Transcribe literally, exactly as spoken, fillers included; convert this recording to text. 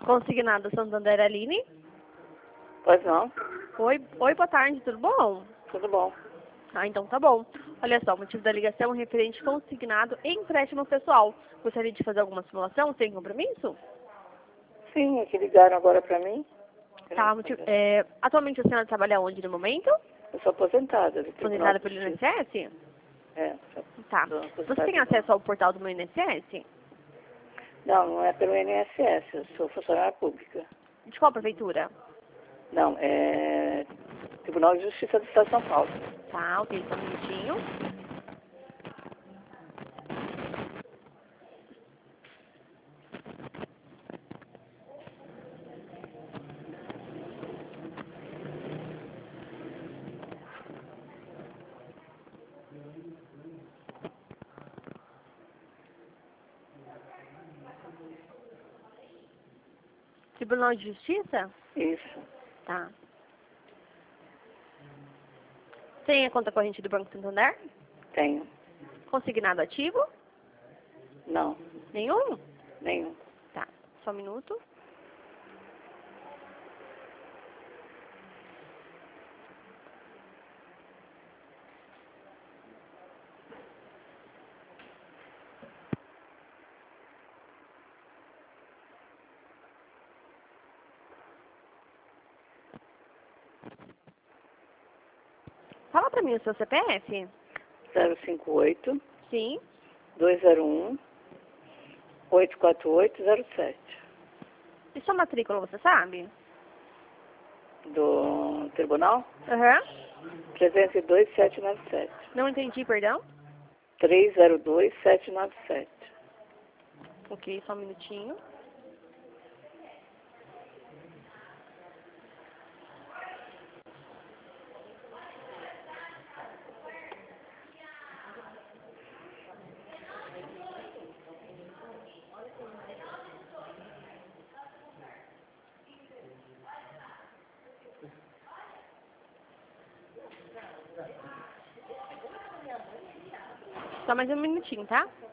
Consignado Santander Aline. Pois não. Oi, oi, boa tarde, tudo bom? Tudo bom. Ah, então tá bom. Olha só, o motivo da ligação é referente consignado e empréstimo pessoal. Gostaria de fazer alguma simulação sem compromisso? Sim, é que ligaram agora pra mim. Eu Tá, não- motivo, é, atualmente a senhora trabalha onde no momento? eu sou aposentada do Tribunal Aposentada de pelo Justiça. I N S S? É, sou Tá. sou Você aposentada. tem acesso ao portal do meu I N S S? Não, não é pelo I N S S, eu sou funcionária pública. De qual prefeitura? Não, é Tribunal de Justiça do Estado de São Paulo. Tá, ok, só um minutinho. Tribunal de Justiça? Isso, Tá. Tem a conta corrente do Banco Santander? tenho. Consignado ativo? Não, Nenhum? nenhum. Tá, só um minuto. Fala pra mim o seu C P F. zero cinco oito, Sim. dois zero um, oito quatro oito zero sete. E sua matrícula, você sabe? Do Tribunal? Aham. trezentos e dois, setecentos e noventa e sete. Não entendi, perdão. trezentos e dois, setecentos e noventa e sete. Ok, só um minutinho. Só mais um minutinho, tá?